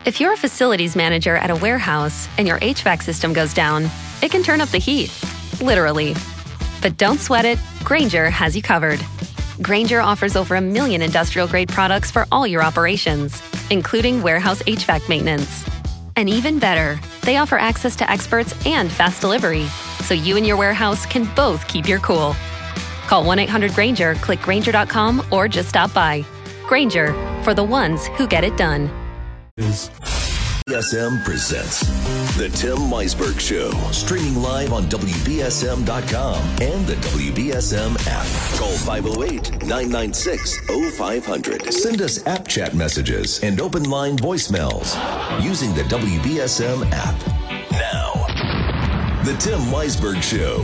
If you're a facilities manager at a warehouse and your HVAC system goes down, it can turn up the heat, literally. But don't sweat it, Grainger has you covered. Grainger offers over 1 million industrial-grade products for all your operations, including warehouse HVAC maintenance. And even better, they offer access to experts and fast delivery, so you and your warehouse can both keep your cool. Call 1-800-GRAINGER, click Grainger.com, or just stop by. Grainger, for the ones who get it done. WBSM presents The Tim Weisberg Show, streaming live on WBSM.com and the WBSM app. Call 508-996-0500. Send us app chat messages and open line voicemails using the WBSM app. Now, The Tim Weisberg Show.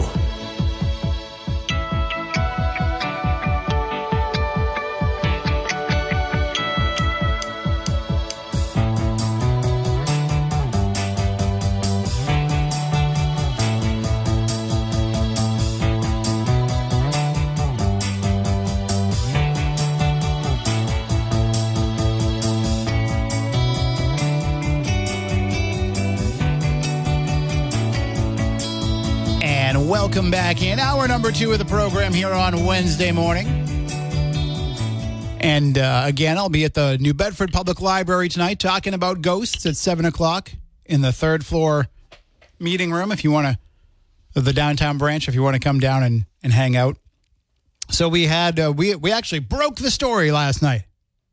Welcome back in hour number 2 of the program here on Wednesday morning. And again, I'll be at the New Bedford Public Library tonight talking about ghosts at 7 o'clock in the 3rd floor meeting room if you want to, the downtown branch, if you want to come down and hang out. So we had, we actually broke the story last night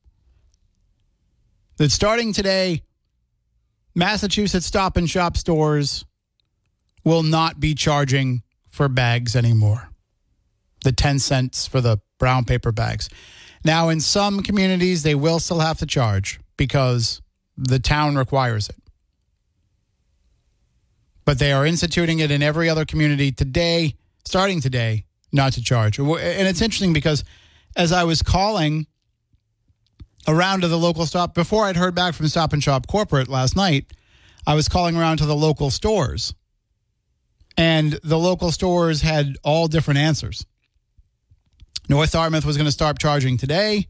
that starting today, Massachusetts Stop and Shop stores will not be charging for bags anymore. The 10 cents for the brown paper bags. Now, in some communities, they will still have to charge because the town requires it. But they are instituting it in every other community today, starting today, not to charge. And it's interesting because as I was calling around to the local stop, before I'd heard back from Stop and Shop Corporate last night, I was calling around to the local stores. And the local stores had all different answers. North Dartmouth was going to start charging today.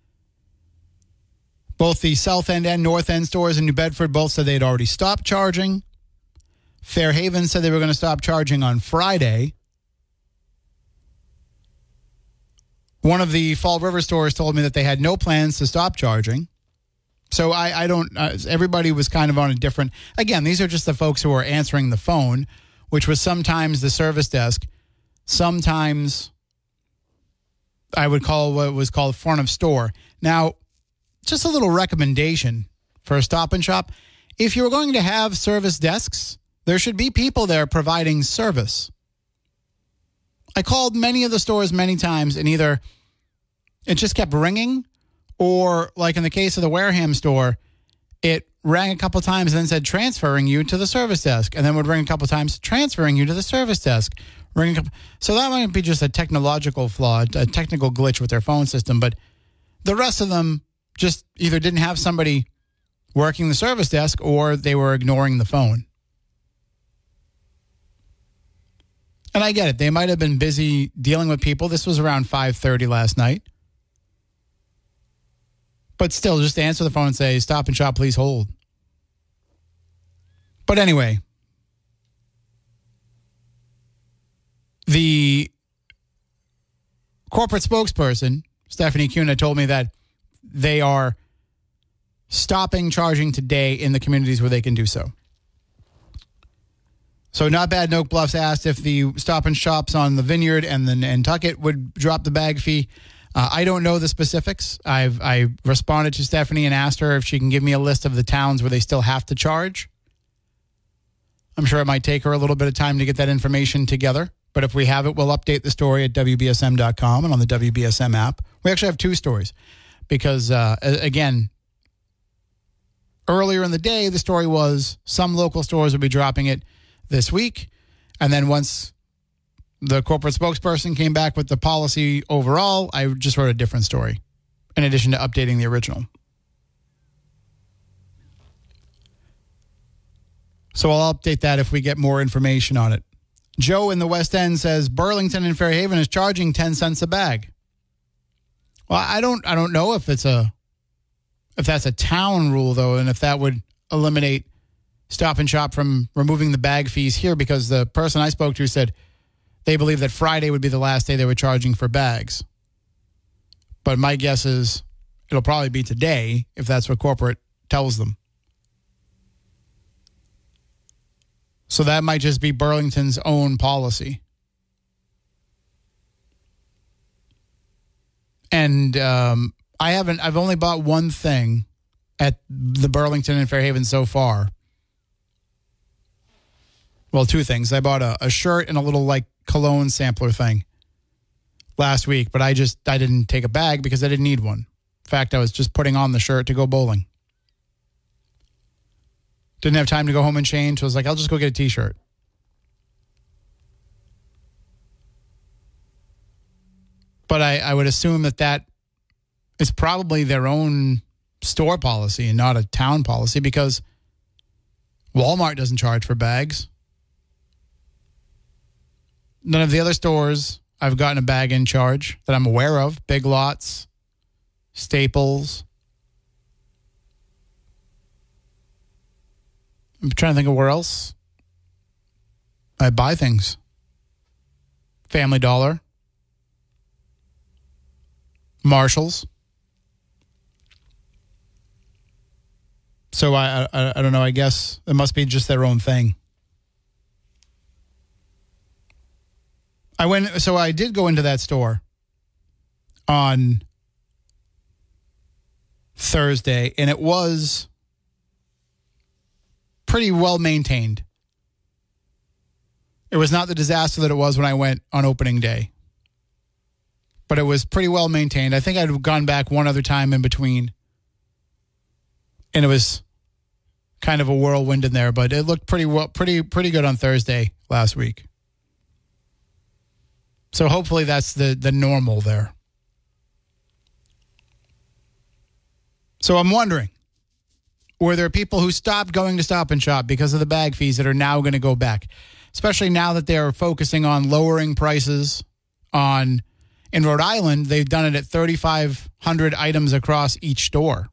Both the South End and North End stores in New Bedford both said they had already stopped charging. Fairhaven said they were going to stop charging on Friday. One of the Fall River stores told me that they had no plans to stop charging. So I don't, everybody was kind of on a different, again, these are just the folks who are answering the phone, which was sometimes the service desk, sometimes I would call what was called front of store. Now, just a little recommendation for a Stop and Shop. If you're going to have service desks, there should be people there providing service. I called many of the stores many times, and either it just kept ringing, or like in the case of the Wareham store, it rang a couple times and then said transferring you to the service desk, and then would ring a couple times transferring you to the service desk. So that might be just a technological flaw, a technical glitch with their phone system, but the rest of them just either didn't have somebody working the service desk or they were ignoring the phone. And I get it. They might have been busy dealing with people. This was around 5:30 last night. But still, just answer the phone and say, Stop and Shop, please hold. But anyway, the corporate spokesperson, Stephanie Cuna, told me that they are stopping charging today in the communities where they can do so. So Not Bad in Oak Bluffs asked if the Stop and Shops on the Vineyard and the Nantucket would drop the bag fee. I don't know the specifics. I responded to Stephanie and asked her if she can give me a list of the towns where they still have to charge. I'm sure it might take her a little bit of time to get that information together. But if we have it, we'll update the story at WBSM.com and on the WBSM app. We actually have 2 stories because, again, earlier in the day, the story was some local stores will be dropping it this week. And then once the corporate spokesperson came back with the policy overall, I just wrote a different story in addition to updating the original. So I'll update that if we get more information on it. Joe in the West End says Burlington and Fairhaven is charging 10 cents a bag. Well, I don't know if that's a town rule though, and if that would eliminate Stop and Shop from removing the bag fees here, because the person I spoke to said they believe that Friday would be the last day they were charging for bags. But my guess is it'll probably be today if that's what corporate tells them. So that might just be Burlington's own policy. And I've only bought one thing at the Burlington and Fairhaven so far. Well, two things. I bought a shirt and a little like cologne sampler thing last week, but I didn't take a bag because I didn't need one. In fact, I was just putting on the shirt to go bowling. Didn't have time to go home and change, so I was like, I'll just go get a t-shirt. But I would assume that is probably their own store policy and not a town policy, because Walmart doesn't charge for bags. None of the other stores I've gotten a bag in charge that I'm aware of. Big Lots, Staples. I'm trying to think of where else I buy things. Family Dollar. Marshalls. So I don't know. I guess it must be just their own thing. I did go into that store on Thursday, and it was pretty well maintained. It was not the disaster that it was when I went on opening day, but it was pretty well maintained. I think I'd gone back one other time in between, and it was kind of a whirlwind in there, but it looked pretty good on Thursday last week. So hopefully that's the normal there. So I'm wondering, were there people who stopped going to Stop and Shop because of the bag fees that are now going to go back? Especially now that they're focusing on lowering prices in Rhode Island, they've done it at 3,500 items across each store.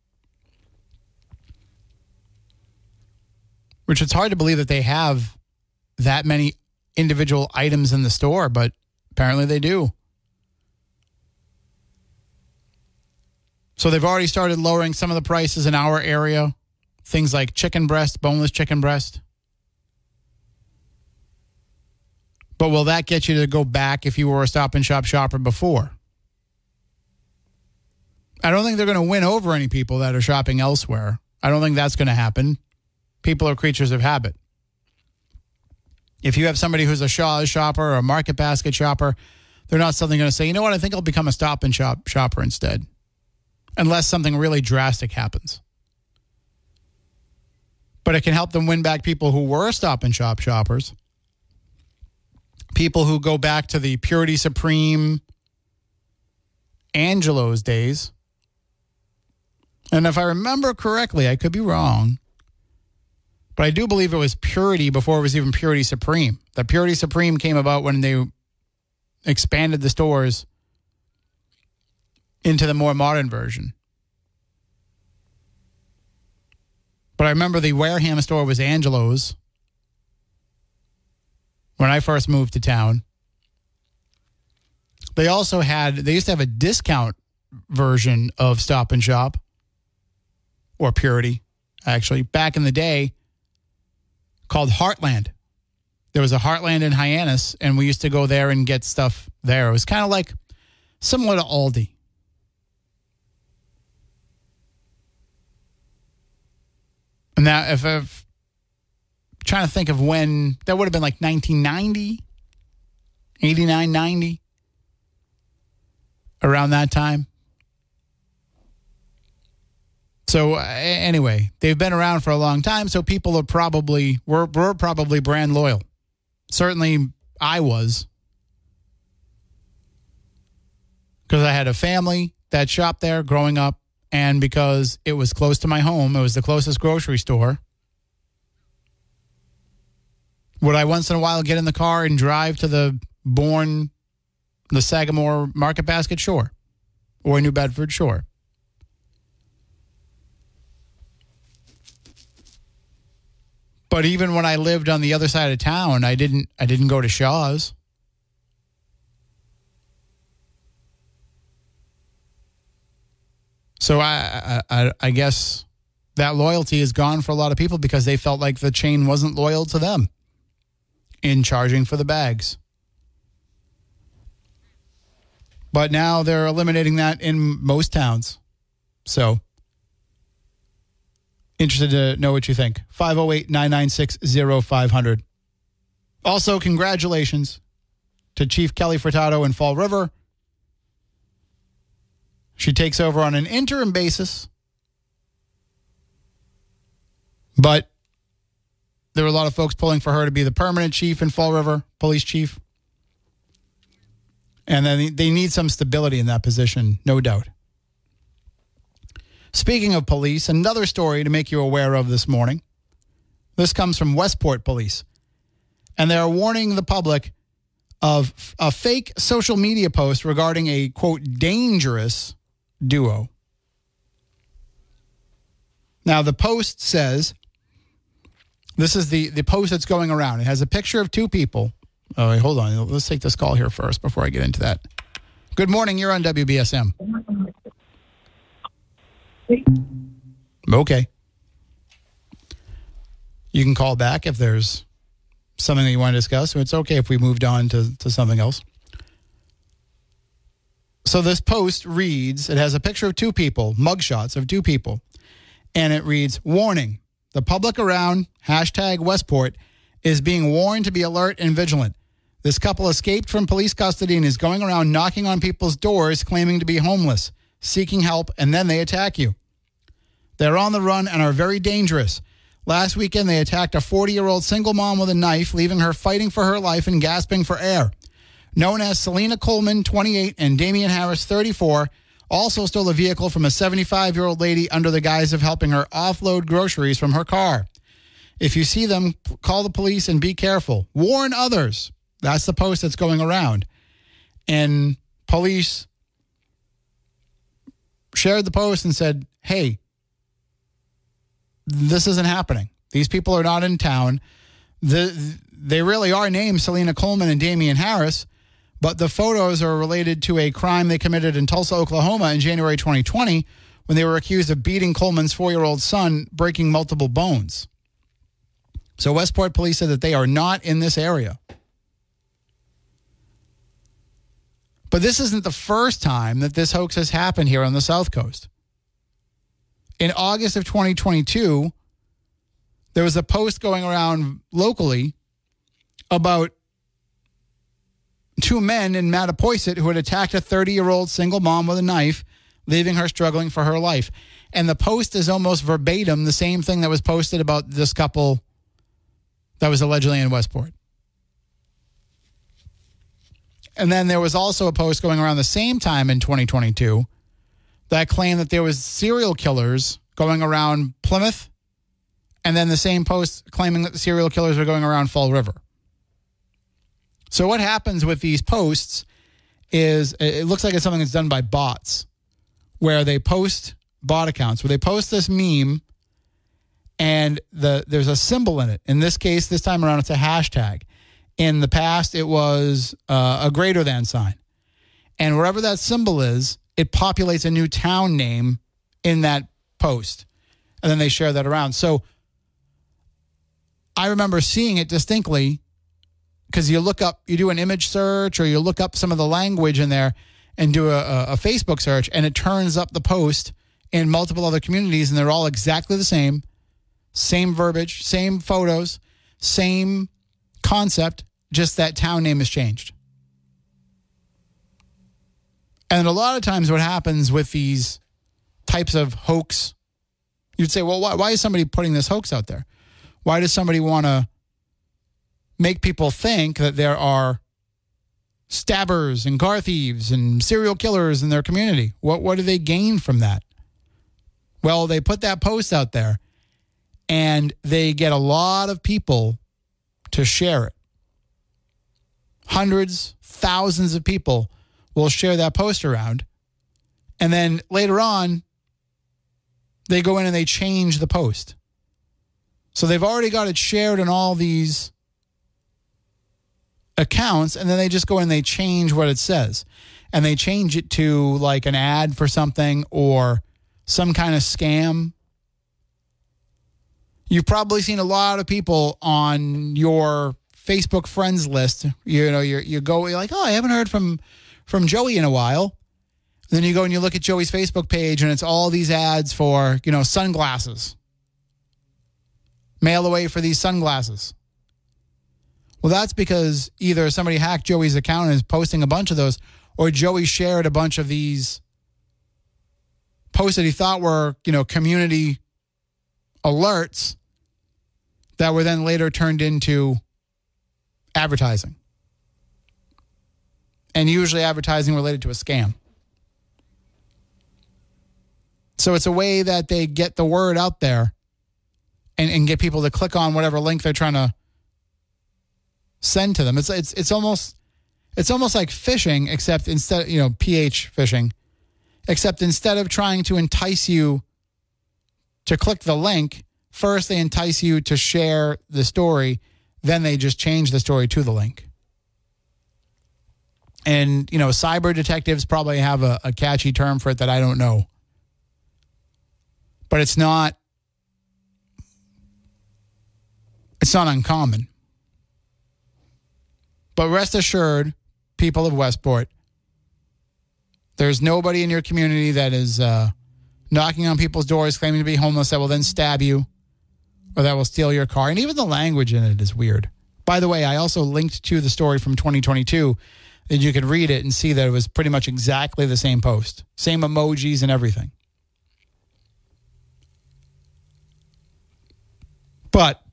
Which it's hard to believe that they have that many individual items in the store, but apparently they do. So they've already started lowering some of the prices in our area. Things like chicken breast, boneless chicken breast. But will that get you to go back if you were a Stop and Shop shopper before? I don't think they're going to win over any people that are shopping elsewhere. I don't think that's going to happen. People are creatures of habit. If you have somebody who's a Shaw's shopper or a Market Basket shopper, they're not suddenly going to say, you know what, I think I'll become a Stop and Shop shopper instead. Unless something really drastic happens. But it can help them win back people who were Stop and Shop shoppers. People who go back to the Purity Supreme, Angelo's days. And if I remember correctly, I could be wrong, but I do believe it was Purity before it was even Purity Supreme. The Purity Supreme came about when they expanded the stores into the more modern version. But I remember the Wareham store was Angelo's when I first moved to town. They used to have a discount version of Stop and Shop, or Purity, actually, back in the day, called Heartland. There was a Heartland in Hyannis, and we used to go there and get stuff there. It was kind of like similar to Aldi. And now, if I'm trying to think of when, that would have been like 1990, 89, 90, around that time. So anyway, they've been around for a long time, so people are were probably brand loyal. Certainly I was. Because I had a family that shopped there growing up, and because it was close to my home, it was the closest grocery store. Would I once in a while get in the car and drive to the Sagamore Market Basket? Sure. Or New Bedford? Sure. But even when I lived on the other side of town, I didn't go to Shaw's. So I guess that loyalty is gone for a lot of people because they felt like the chain wasn't loyal to them in charging for the bags. But now they're eliminating that in most towns. So, interested to know what you think. 508-996-0500. Also, congratulations to Chief Kelly Furtado in Fall River. She takes over on an interim basis. But there were a lot of folks pulling for her to be the permanent chief in Fall River, police chief. And then they need some stability in that position, no doubt. Speaking of police, another story to make you aware of this morning. This comes from Westport Police. And they're warning the public of a fake social media post regarding a, quote, dangerous duo. Now, the post says, this is the post that's going around. It has a picture of two people. Oh, wait, hold on. Let's take this call here first before I get into that. Good morning. You're on WBSM. Okay. You can call back if there's something that you want to discuss. It's okay if we moved on to something else. So this post reads, it has a picture of two people, mugshots of two people. And it reads, warning, the public around #Westport is being warned to be alert and vigilant. This couple escaped from police custody and is going around knocking on people's doors claiming to be homeless, seeking help, and then they attack you. They're on the run and are very dangerous. Last weekend, they attacked a 40-year-old single mom with a knife, leaving her fighting for her life and gasping for air. Known as Selena Coleman, 28, and Damian Harris, 34, also stole a vehicle from a 75-year-old lady under the guise of helping her offload groceries from her car. If you see them, call the police and be careful. Warn others. That's the post that's going around. And police shared the post and said, hey, this isn't happening. These people are not in town. They really are named Selena Coleman and Damian Harris, but the photos are related to a crime they committed in Tulsa, Oklahoma in January 2020 when they were accused of beating Coleman's 4-year-old son, breaking multiple bones. So Westport Police said that they are not in this area. But this isn't the first time that this hoax has happened here on the South Coast. In August of 2022, there was a post going around locally about two men in Mattapoisett who had attacked a 30-year-old single mom with a knife, leaving her struggling for her life. And the post is almost verbatim the same thing that was posted about this couple that was allegedly in Westport. And then there was also a post going around the same time in 2022 that claimed that there was serial killers going around Plymouth, and then the same post claiming that the serial killers were going around Fall River. So what happens with these posts is it looks like it's something that's done by bots, where they post bot accounts, where they post this meme, and there's a symbol in it. In this case, this time around, it's a hashtag. In the past, it was a greater than sign. And wherever that symbol is, it populates a new town name in that post. And then they share that around. So I remember seeing it distinctly because you do an image search or you look up some of the language in there and do a Facebook search, and it turns up the post in multiple other communities, and they're all exactly the same verbiage, same photos, same concept, just that town name has changed. And a lot of times what happens with these types of hoax, you'd say, well, why is somebody putting this hoax out there? Why does somebody want to make people think that there are stabbers and car thieves and serial killers in their community? What do they gain from that? Well, they put that post out there and they get a lot of people to share it. Hundreds, thousands of people will share that post around. And then later on, they go in and they change the post. So they've already got it shared in all these accounts, and then they just go and they change what it says. And they change it to like an ad for something or some kind of scam. You've probably seen a lot of people on your Facebook friends list. You know, you're like, oh, I haven't heard from Joey in a while. And then you go and you look at Joey's Facebook page, and it's all these ads for, you know, sunglasses. Mail away for these sunglasses. Well, that's because either somebody hacked Joey's account and is posting a bunch of those, or Joey shared a bunch of these posts that he thought were, you know, community alerts that were then later turned into advertising. And usually advertising related to a scam. So it's a way that they get the word out there and get people to click on whatever link they're trying to send to them. It's almost like phishing, except instead, you know, PH phishing, except instead of trying to entice you to click the link, first they entice you to share the story, then they just change the story to the link. And, you know, cyber detectives probably have a catchy term for it that I don't know. But it's not uncommon. But rest assured, people of Westport, there's nobody in your community that is knocking on people's doors claiming to be homeless that will then stab you or that will steal your car. And even the language in it is weird. By the way, I also linked to the story from 2022 that you can read it and see that it was pretty much exactly the same post. Same emojis and everything. But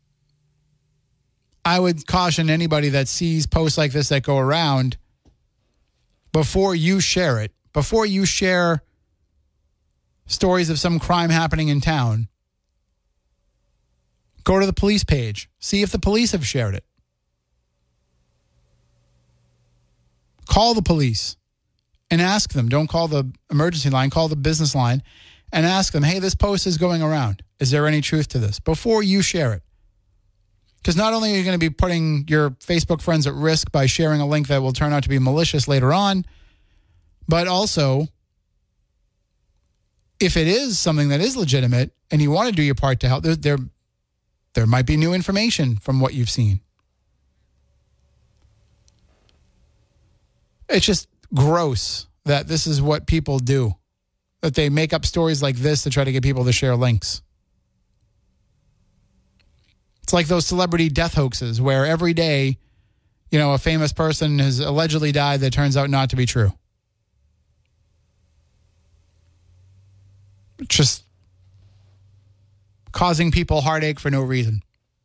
I would caution anybody that sees posts like this that go around, before you share it, before you share stories of some crime happening in town, go to the police page. See if the police have shared it. Call the police and ask them. Don't call the emergency line. Call the business line and ask them, hey, this post is going around. Is there any truth to this? Before you share it. Because not only are you going to be putting your Facebook friends at risk by sharing a link that will turn out to be malicious later on, but also, if it is something that is legitimate and you want to do your part to help, there might be new information from what you've seen. It's just gross that this is what people do, that they make up stories like this to try to get people to share links. It's like those celebrity death hoaxes where every day, you know, a famous person has allegedly died that turns out not to be true. Just causing people heartache for no reason.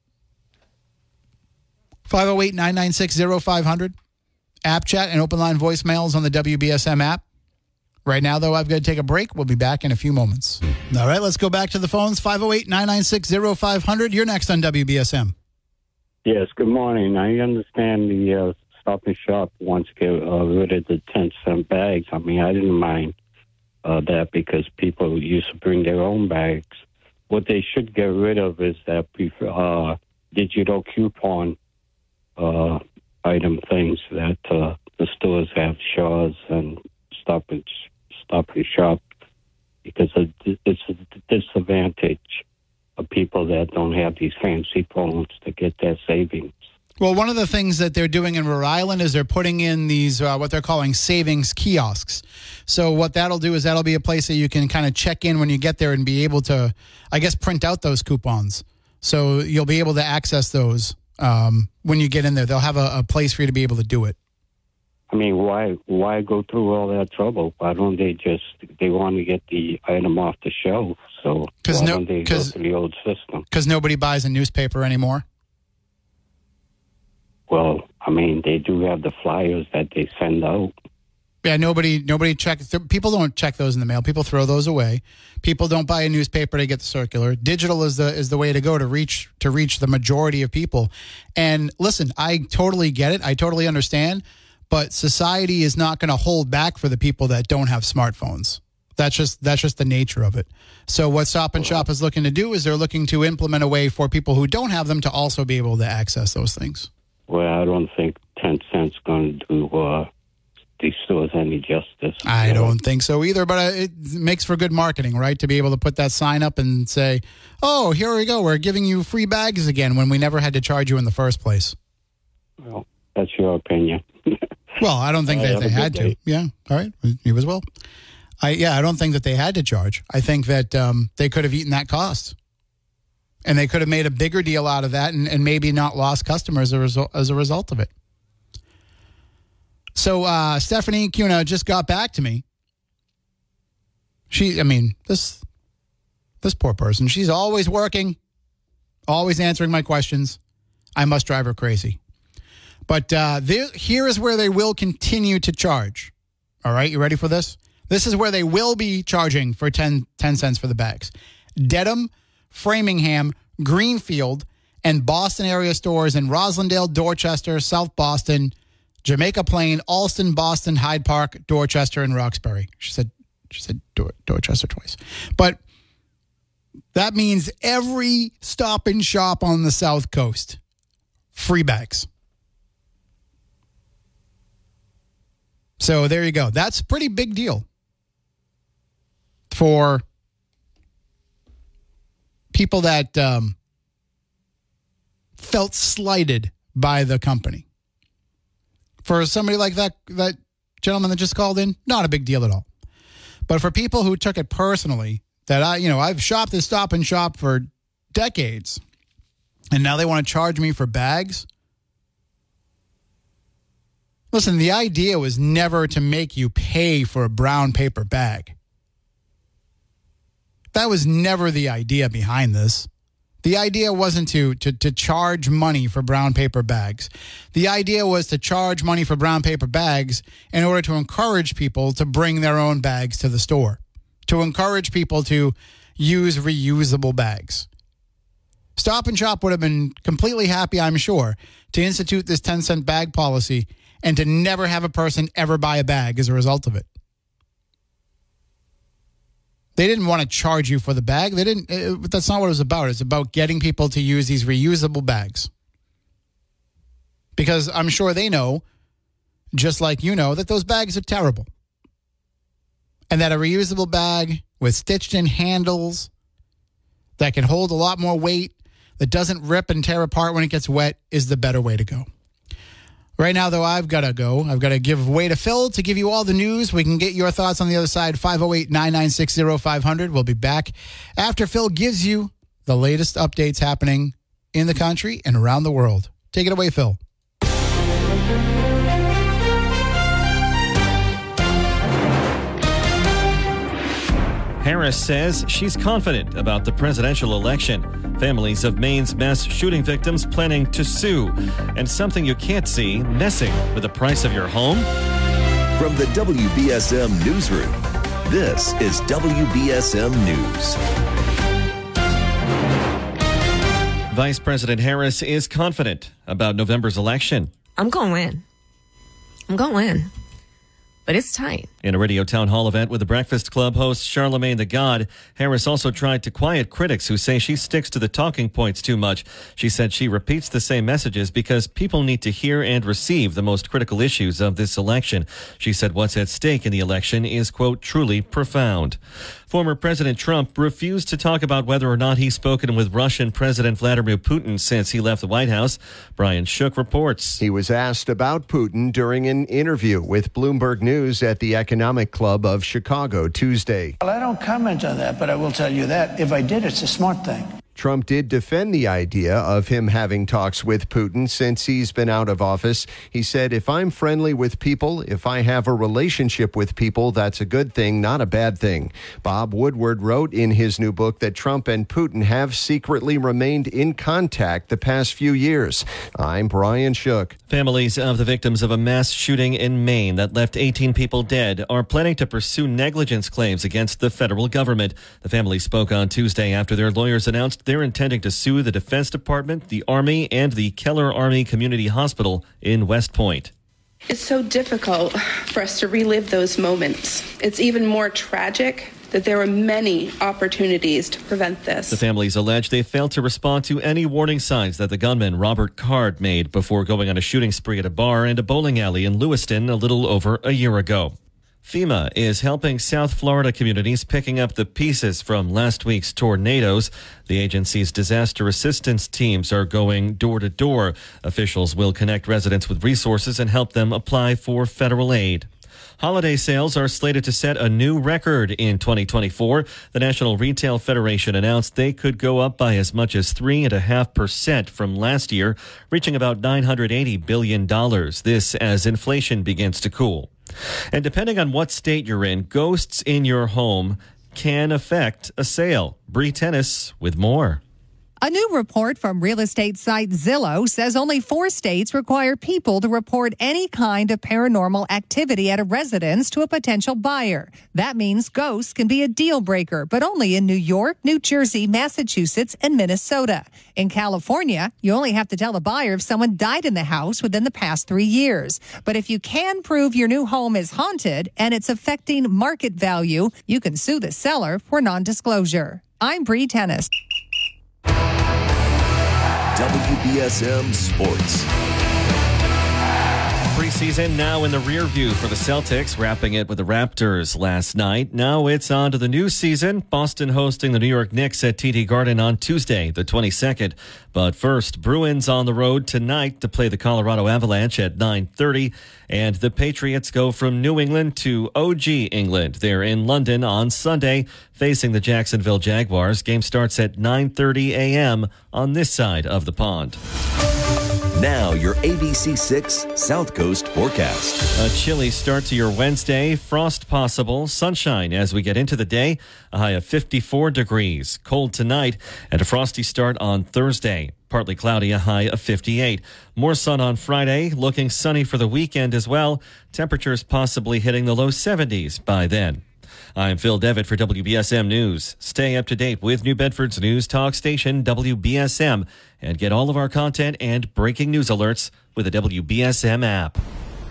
508-996-0500. App chat and open line voicemails on the WBSM app. Right now, though, I've got to take a break. We'll be back in a few moments. All right, let's go back to the phones. 508-996-0500. You're next on WBSM. Yes, good morning. I understand the Stop and Shop wants to get rid of the 10-cent bags. I mean, I didn't mind that because people used to bring their own bags. What they should get rid of is that digital coupon item things that the stores have, Shaw's and Stop and Shop, because it's a disadvantage of people that don't have these fancy phones to get their savings. Well, one of the things that they're doing in Rhode Island is they're putting in these, what they're calling savings kiosks. So what that'll do is that'll be a place that you can kind of check in when you get there and be able to, I guess, print out those coupons. So you'll be able to access those when you get in there. They'll have a place for you to be able to do it. I mean, why go through all that trouble? Why don't they want to get the item off the shelf, so why don't they go to the old system? Because nobody buys a newspaper anymore? Well, I mean, they do have the flyers that they send out. Yeah, nobody checks. People don't check those in the mail. People throw those away. People don't buy a newspaper to get the circular. Digital is the way to go to reach the majority of people. And listen, I totally get it. I totally understand. But society is not going to hold back for the people that don't have smartphones. That's just the nature of it. So what Stop and Shop is looking to do is they're looking to implement a way for people who don't have them to also be able to access those things. Well, I don't think 10 cents going to do these stores any justice. I don't think so either, but it makes for good marketing, right? To be able to put that sign up and say, oh, here we go. We're giving you free bags again when we never had to charge you in the first place. Well, that's your opinion. Well, I don't think that they had to. Yeah. All right. You as well. I don't think that they had to charge. I think that they could have eaten that cost. And they could have made a bigger deal out of that and maybe not lost customers as a result of it. So Stephanie Cuna just got back to me. This poor person, she's always working, always answering my questions. I must drive her crazy. But here is where they will continue to charge. All right, you ready for this? This is where they will be charging for 10 cents for the bags. Dedham, Framingham, Greenfield, and Boston area stores in Roslindale, Dorchester, South Boston, Jamaica Plain, Alston, Boston, Hyde Park, Dorchester, and Roxbury. She said Dorchester twice. But that means every Stop and Shop on the South Coast, free bags. So there you go. That's a pretty big deal for people that felt slighted by the company. For somebody like that gentleman that just called in, not a big deal at all. But for people who took it personally, that I've shopped at Stop and Shop for decades, and now they want to charge me for bags. Listen, the idea was never to make you pay for a brown paper bag. That was never the idea behind this. The idea wasn't to charge money for brown paper bags. The idea was to charge money for brown paper bags in order to encourage people to bring their own bags to the store, to encourage people to use reusable bags. Stop and Shop would have been completely happy, I'm sure, to institute this 10-cent bag policy and to never have a person ever buy a bag as a result of it. They didn't want to charge you for the bag. That's not what it was about. It's about getting people to use these reusable bags. Because I'm sure they know, just like you know, that those bags are terrible. And that a reusable bag with stitched in handles that can hold a lot more weight, that doesn't rip and tear apart when it gets wet, is the better way to go. Right now, though, I've got to go. I've got to give way to Phil to give you all the news. We can get your thoughts on the other side, 508-996-0500. We'll be back after Phil gives you the latest updates happening in the country and around the world. Take it away, Phil. Harris says she's confident about the presidential election. Families of Maine's mass shooting victims planning to sue. And something you can't see, messing with the price of your home. From the WBSM Newsroom, this is WBSM News. Vice President Harris is confident about November's election. I'm going to win. But it's tight. In a radio town hall event with the Breakfast Club host Charlemagne the God, Harris also tried to quiet critics who say she sticks to the talking points too much. She said she repeats the same messages because people need to hear and receive the most critical issues of this election. She said what's at stake in the election is, quote, truly profound. Former President Trump refused to talk about whether or not he's spoken with Russian President Vladimir Putin since he left the White House. Brian Shook reports. He was asked about Putin during an interview with Bloomberg News at the Economic Club of Chicago Tuesday. Well, I don't comment on that, but I will tell you that if I did, it's a smart thing. Trump did defend the idea of him having talks with Putin since he's been out of office. He said, if I'm friendly with people, if I have a relationship with people, that's a good thing, not a bad thing. Bob Woodward wrote in his new book that Trump and Putin have secretly remained in contact the past few years. I'm Brian Shook. Families of the victims of a mass shooting in Maine that left 18 people dead are planning to pursue negligence claims against the federal government. The family spoke on Tuesday after their lawyers announced they're intending to sue the Defense Department, the Army, and the Keller Army Community Hospital in West Point. It's so difficult for us to relive those moments. It's even more tragic that there were many opportunities to prevent this. The families allege they failed to respond to any warning signs that the gunman, Robert Card, made before going on a shooting spree at a bar and a bowling alley in Lewiston a little over a year ago. FEMA is helping South Florida communities picking up the pieces from last week's tornadoes. The agency's disaster assistance teams are going door to door. Officials will connect residents with resources and help them apply for federal aid. Holiday sales are slated to set a new record in 2024. The National Retail Federation announced they could go up by as much as 3.5% from last year, reaching about $980 billion. This as inflation begins to cool. And depending on what state you're in, ghosts in your home can affect a sale. Bree Tennis with more. A new report from real estate site Zillow says only 4 states require people to report any kind of paranormal activity at a residence to a potential buyer. That means ghosts can be a deal breaker, but only in New York, New Jersey, Massachusetts, and Minnesota. In California, you only have to tell the buyer if someone died in the house within the past 3 years. But if you can prove your new home is haunted and it's affecting market value, you can sue the seller for non-disclosure. I'm Bree Tennis. WBSM Sports. Preseason now in the rear view for the Celtics, wrapping it with the Raptors last night. Now it's on to the new season. Boston hosting the New York Knicks at TD Garden on Tuesday, the 22nd. But first, Bruins on the road tonight to play the Colorado Avalanche at 9:30. And the Patriots go from New England to OG England. They're in London on Sunday, facing the Jacksonville Jaguars. Game starts at 9:30 a.m. on this side of the pond. Now your ABC6 South Coast forecast. A chilly start to your Wednesday. Frost possible. Sunshine as we get into the day. A high of 54 degrees. Cold tonight and a frosty start on Thursday. Partly cloudy, a high of 58. More sun on Friday. Looking sunny for the weekend as well. Temperatures possibly hitting the low 70s by then. I'm Phil Devitt for WBSM News. Stay up to date with New Bedford's news talk station, WBSM, and get all of our content and breaking news alerts with the WBSM app.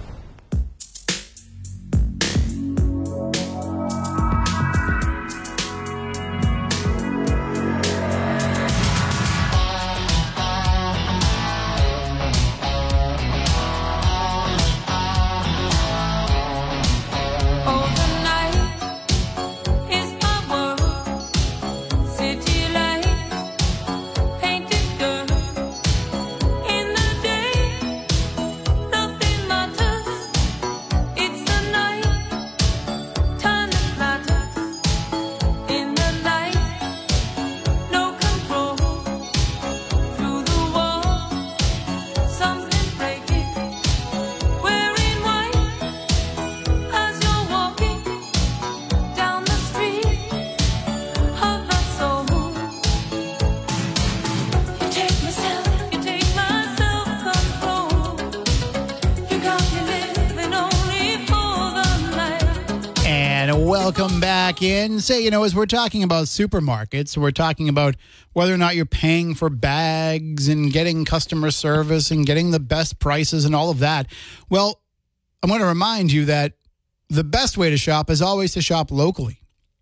Welcome back in. Say, as we're talking about supermarkets, we're talking about whether or not you're paying for bags and getting customer service and getting the best prices and all of that. Well, I'm going to remind you that the best way to shop is always to shop locally.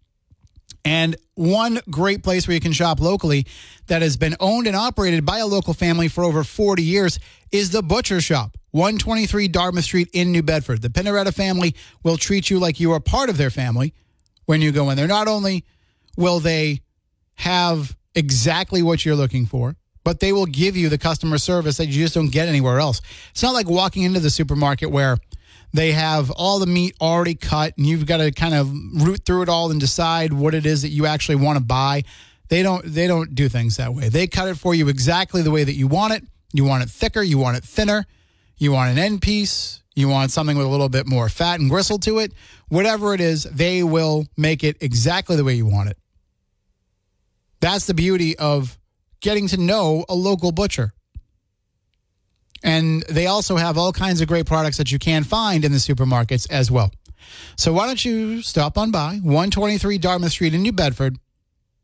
And one great place where you can shop locally that has been owned and operated by a local family for over 40 years is the Butcher Shop, 123 Dartmouth Street in New Bedford. The Pinaretta family will treat you like you are part of their family when you go in there. Not only will they have exactly what you're looking for, but they will give you the customer service that you just don't get anywhere else. It's not like walking into the supermarket where they have all the meat already cut and you've got to kind of root through it all and decide what it is that you actually want to buy. They don't do things that way. They cut it for you exactly the way that you want it. You want it thicker, you want it thinner, you want an end piece, you want something with a little bit more fat and gristle to it. Whatever it is, they will make it exactly the way you want it. That's the beauty of getting to know a local butcher. And they also have all kinds of great products that you can find in the supermarkets as well. So why don't you stop on by 123 Dartmouth Street in New Bedford.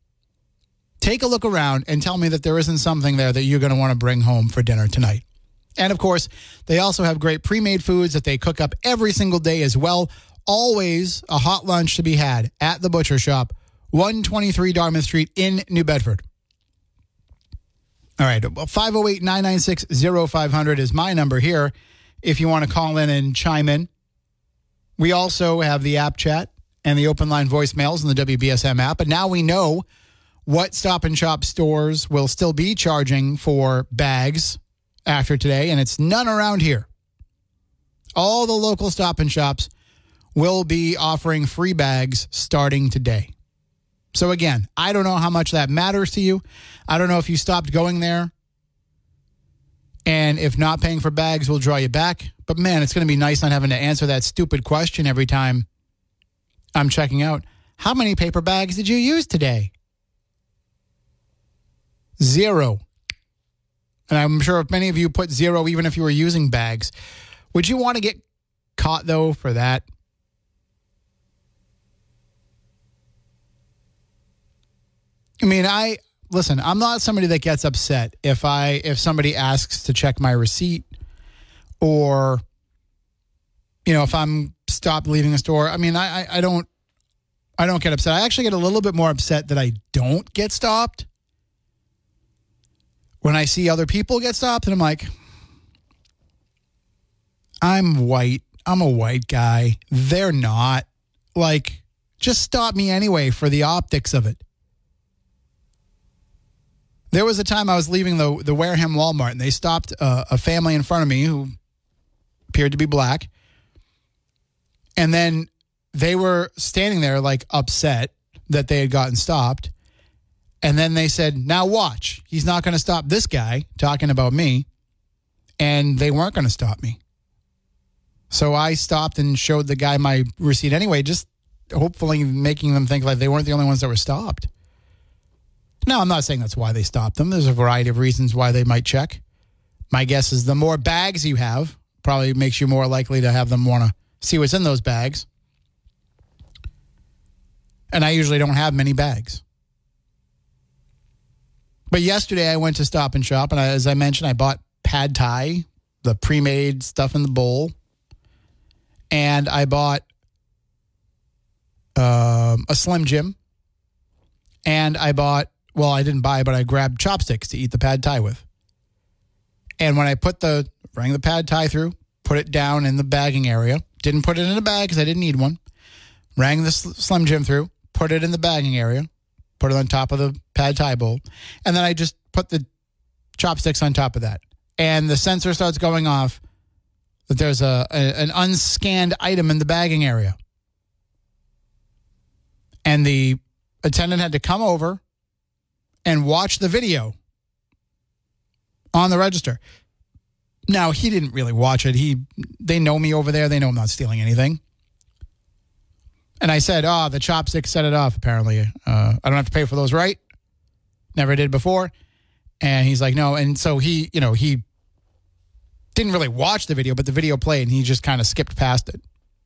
Take a look around and tell me that there isn't something there that you're going to want to bring home for dinner tonight. And, of course, they also have great pre-made foods that they cook up every single day as well. Always a hot lunch to be had at the Butcher Shop, 123 Dartmouth Street in New Bedford. All right, 508-996-0500 is my number here if you want to call in and chime in. We also have the app chat and the open line voicemails in the WBSM app. And now we know what Stop and Shop stores will still be charging for bags after today, and it's none around here. All the local Stop and Shops will be offering free bags starting today. So again, I don't know how much that matters to you. I don't know if you stopped going there, and if not paying for bags will draw you back. But man, it's going to be nice not having to answer that stupid question every time I'm checking out. How many paper bags did you use today? 0. And I'm sure if many of you put 0, even if you were using bags. Would you want to get caught, though, for that? I mean, listen, I'm not somebody that gets upset if somebody asks to check my receipt or, if I'm stopped leaving a store. I mean, I don't get upset. I actually get a little bit more upset that I don't get stopped when I see other people get stopped, and I'm like, I'm white. I'm a white guy. They're not. Like, just stop me anyway for the optics of it. There was a time I was leaving the Wareham Walmart, and they stopped a family in front of me who appeared to be black. And then they were standing there, like, upset that they had gotten stopped. And then they said, now watch. He's not going to stop this guy, talking about me. And they weren't going to stop me. So I stopped and showed the guy my receipt anyway, just hopefully making them think like they weren't the only ones that were stopped. Now, I'm not saying that's why they stopped them. There's a variety of reasons why they might check. My guess is the more bags you have probably makes you more likely to have them want to see what's in those bags. And I usually don't have many bags. But yesterday I went to Stop and Shop, and as I mentioned, I bought pad thai, the pre-made stuff in the bowl. And I bought a Slim Jim. And I bought, I didn't buy, but I grabbed chopsticks to eat the pad thai with. And when I rang the pad thai through, put it down in the bagging area, didn't put it in a bag because I didn't need one, rang the Slim Jim through, put it in the bagging area, put it on top of the pad thai bowl, and then I just put the chopsticks on top of that. And the sensor starts going off that there's an unscanned item in the bagging area. And the attendant had to come over and watch the video on the register. Now, he didn't really watch it. They know me over there. They know I'm not stealing anything. And I said, the chopsticks set it off, apparently. I don't have to pay for those, right? Never did before. And he's like, no. And so he didn't really watch the video, but the video played, and he just kind of skipped past it.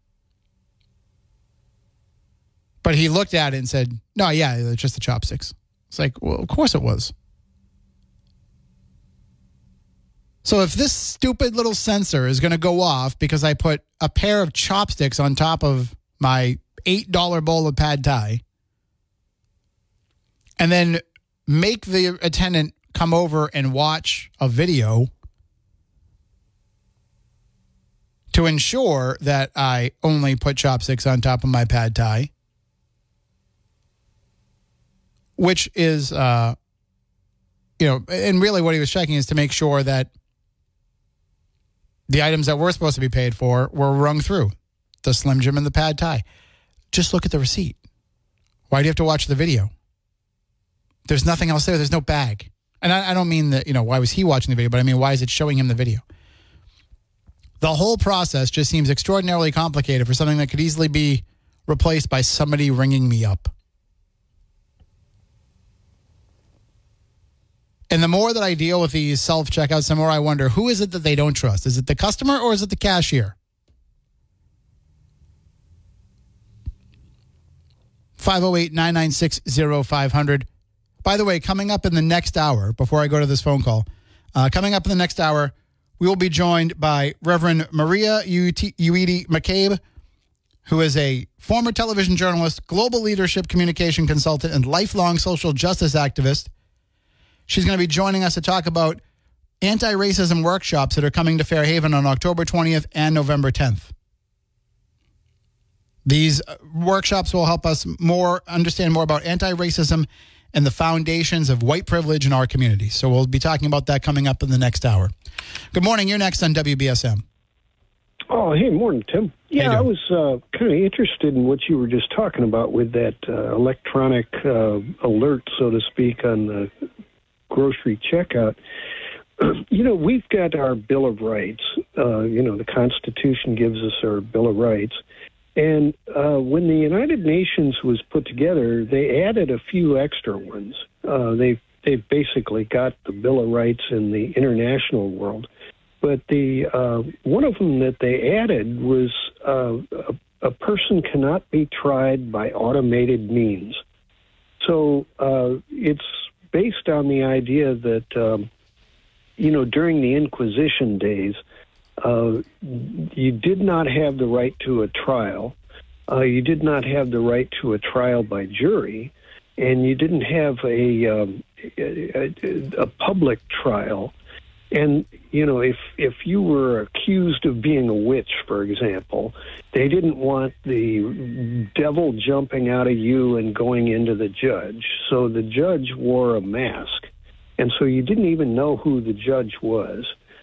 But he looked at it and said, no, yeah, it's just the chopsticks. It's like, well, of course it was. So if this stupid little sensor is going to go off because I put a pair of chopsticks on top of my $8 bowl of pad thai, and then make the attendant come over and watch a video to ensure that I only put chopsticks on top of my pad thai, which is, and really what he was checking is to make sure that the items that were supposed to be paid for were rung through, the Slim Jim and the pad thai. Just look at the receipt. Why do you have to watch the video? There's nothing else there. There's no bag. And I don't mean that, why was he watching the video, but I mean, why is it showing him the video? The whole process just seems extraordinarily complicated for something that could easily be replaced by somebody ringing me up. And the more that I deal with these self-checkouts, the more I wonder, who is it that they don't trust? Is it the customer or is it the cashier? 508-996-0500. By the way, coming up in the next hour, before I go to this phone call, coming up in the next hour, we will be joined by Reverend Maria Uedi McCabe, who is a former television journalist, global leadership communication consultant, and lifelong social justice activist. She's going to be joining us to talk about anti-racism workshops that are coming to Fairhaven on October 20th and November 10th. These workshops will help us understand more about anti-racism and the foundations of white privilege in our community. So we'll be talking about that coming up in the next hour. Good morning. You're next on WBSM. Oh, hey, morning, Tim. Yeah, I was kind of interested in what you were just talking about with that electronic alert, so to speak, on the grocery checkout. We've got our Bill of Rights. The Constitution gives us our Bill of Rights. And when the United Nations was put together, they added a few extra ones. They've basically got the Bill of Rights in the international world. But the one of them that they added was a person cannot be tried by automated means. So it's based on the idea that, during the Inquisition days, you did not have the right to a trial. You did not have the right to a trial by jury, and you didn't have a public trial. And, if you were accused of being a witch, for example, they didn't want the devil jumping out of you and going into the judge. So the judge wore a mask. And so you didn't even know who the judge was.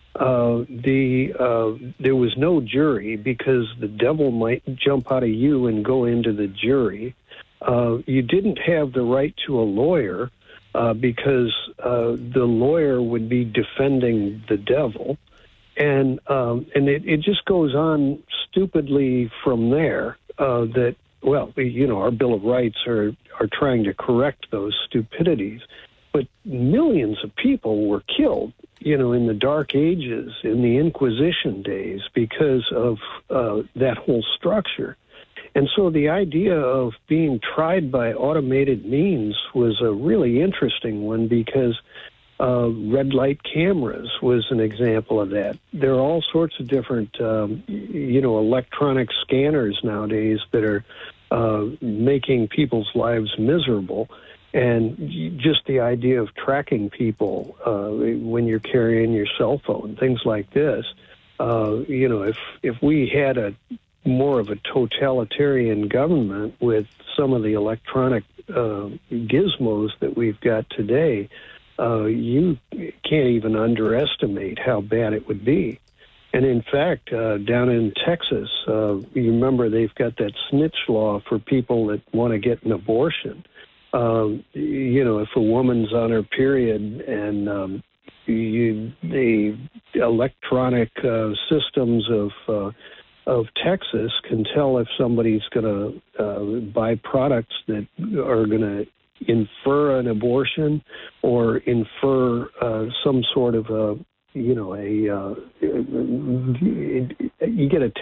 There was no jury because the devil might jump out of you and go into the jury. You didn't have the right to a lawyer because the lawyer would be defending the devil, and it just goes on stupidly from there. Our Bill of Rights are trying to correct those stupidities, but millions of people were killed, in the Dark Ages, in the Inquisition days, because of that whole structure. And so the idea of being tried by automated means was a really interesting one because red light cameras was an example of that. There are all sorts of different, electronic scanners nowadays that are making people's lives miserable. And just the idea of tracking people when you're carrying your cell phone, things like this. If we had more of a totalitarian government with some of the electronic gizmos that we've got today, you can't even underestimate how bad it would be. And in fact, down in Texas, you remember they've got that snitch law for people that want to get an abortion. If a woman's on her period and the electronic systems of Texas can tell if somebody's going to buy products that are going to infer an abortion or infer some sort of you get a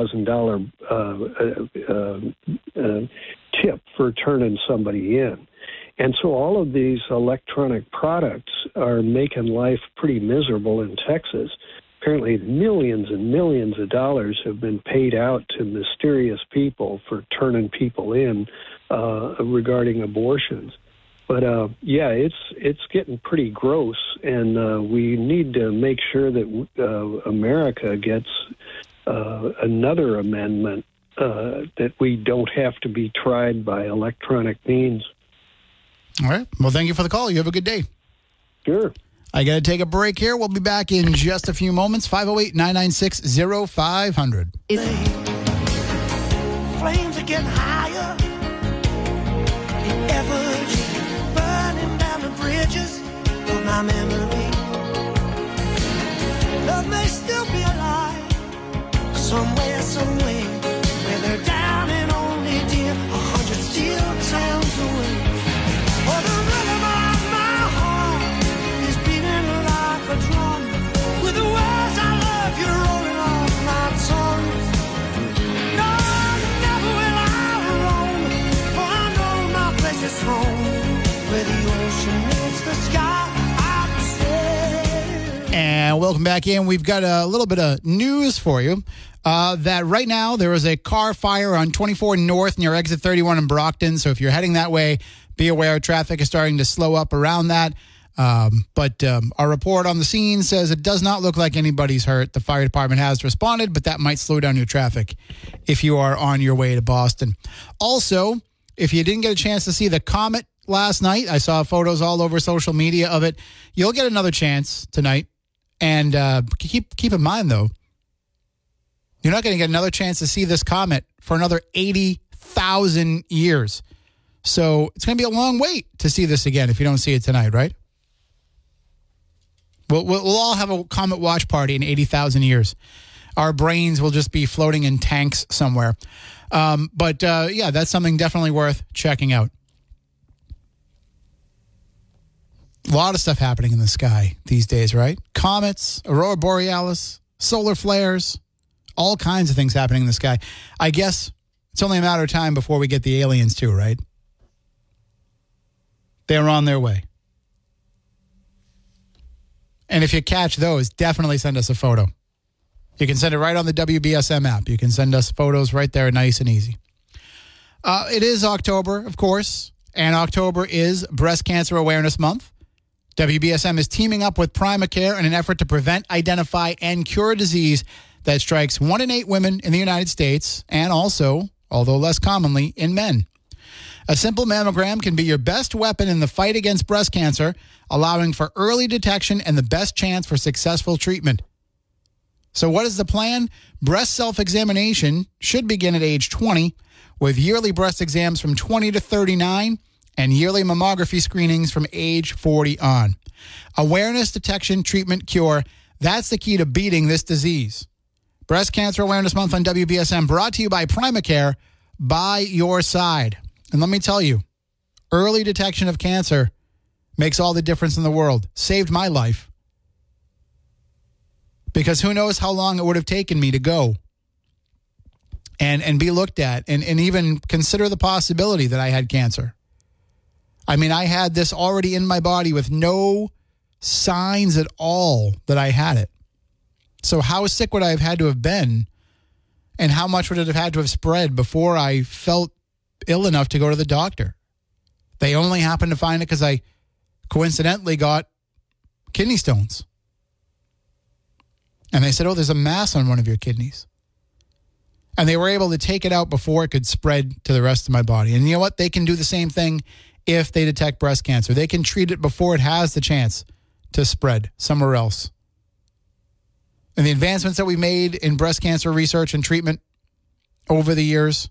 $10,000 tip for turning somebody in. And so all of these electronic products are making life pretty miserable in Texas. Apparently millions and millions of dollars have been paid out to mysterious people for turning people in regarding abortions. But it's getting pretty gross, and we need to make sure that America gets another amendment that we don't have to be tried by electronic means. All right. Well, thank you for the call. You have a good day. Sure. I got to take a break here. We'll be back in just a few moments. 508-996-0500. Flames are getting higher. The efforts burning down the bridges of my memory. Love may still be alive somewhere, where they're down and only dear 100 steel towns away. Oh, the rhythm of my heart is beating like a drum, with the words I love you rolling off my tongue. No, never will I roam, for I know my place is home, where the ocean meets the sky. I'll be safe. And And welcome back in. We've got a little bit of news for you. That right now there is a car fire on 24 North near exit 31 in Brockton. So if you're heading that way, be aware traffic is starting to slow up around that. But our report on the scene says it does not look like anybody's hurt. The fire department has responded, but that might slow down your traffic if you are on your way to Boston. Also, if you didn't get a chance to see the comet last night, I saw photos all over social media of it. You'll get another chance tonight. And keep in mind, though, you're not going to get another chance to see this comet for another 80,000 years. So it's going to be a long wait to see this again if you don't see it tonight, right? We'll all have a comet watch party in 80,000 years. Our brains will just be floating in tanks somewhere. But that's something definitely worth checking out. A lot of stuff happening in the sky these days, right? Comets, aurora borealis, solar flares, all kinds of things happening in the sky. I guess it's only a matter of time before we get the aliens too, right? They're on their way. And if you catch those, definitely send us a photo. You can send it right on the WBSM app. You can send us photos right there, nice and easy. It is October, of course, and October is Breast Cancer Awareness Month. WBSM is teaming up with Primacare in an effort to prevent, identify, and cure a disease that strikes 1 in 8 women in the United States and also, although less commonly, in men. A simple mammogram can be your best weapon in the fight against breast cancer, allowing for early detection and the best chance for successful treatment. So what is the plan? Breast self-examination should begin at age 20, with yearly breast exams from 20 to 39, and yearly mammography screenings from age 40 on. Awareness, detection, treatment, cure. That's the key to beating this disease. Breast Cancer Awareness Month on WBSM, brought to you by Primacare, by your side. And let me tell you, early detection of cancer makes all the difference in the world. Saved my life. Because who knows how long it would have taken me to go and be looked at and even consider the possibility that I had cancer. I mean, I had this already in my body with no signs at all that I had it. So how sick would I have had to have been, and how much would it have had to have spread before I felt ill enough to go to the doctor? They only happened to find it because I coincidentally got kidney stones. And they said, oh, there's a mass on one of your kidneys. And they were able to take it out before it could spread to the rest of my body. And you know what? They can do the same thing if they detect breast cancer. They can treat it before it has the chance to spread somewhere else. And the advancements that we made in breast cancer research and treatment over the years,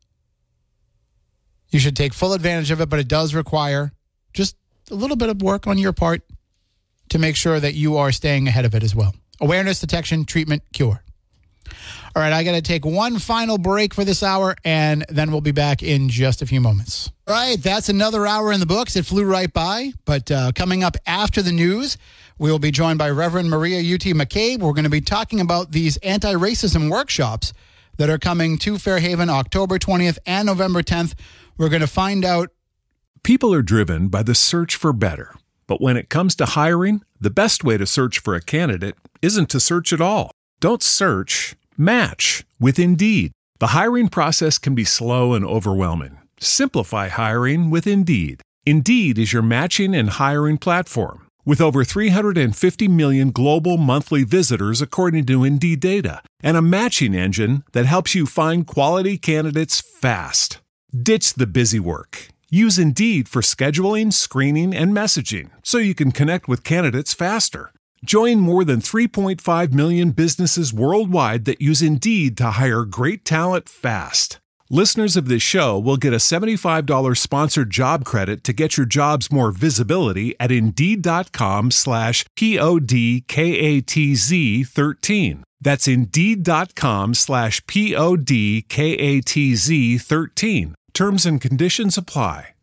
you should take full advantage of it, but it does require just a little bit of work on your part to make sure that you are staying ahead of it as well. Awareness, detection, treatment, cure. All right, I got to take one final break for this hour, and then we'll be back in just a few moments. All right, that's another hour in the books. It flew right by, but coming up after the news, we will be joined by Reverend Maria U.T. McCabe. We're going to be talking about these anti-racism workshops that are coming to Fairhaven October 20th and November 10th. We're going to find out. People are driven by the search for better. But when it comes to hiring, the best way to search for a candidate isn't to search at all. Don't search, match with Indeed. The hiring process can be slow and overwhelming. Simplify hiring with Indeed. Indeed is your matching and hiring platform. With over 350 million global monthly visitors according to Indeed data, and a matching engine that helps you find quality candidates fast. Ditch the busy work. Use Indeed for scheduling, screening, and messaging so you can connect with candidates faster. Join more than 3.5 million businesses worldwide that use Indeed to hire great talent fast. Listeners of this show will get a $75 sponsored job credit to get your jobs more visibility at Indeed.com/PODKATZ13. That's Indeed.com/PODKATZ13. Terms and conditions apply.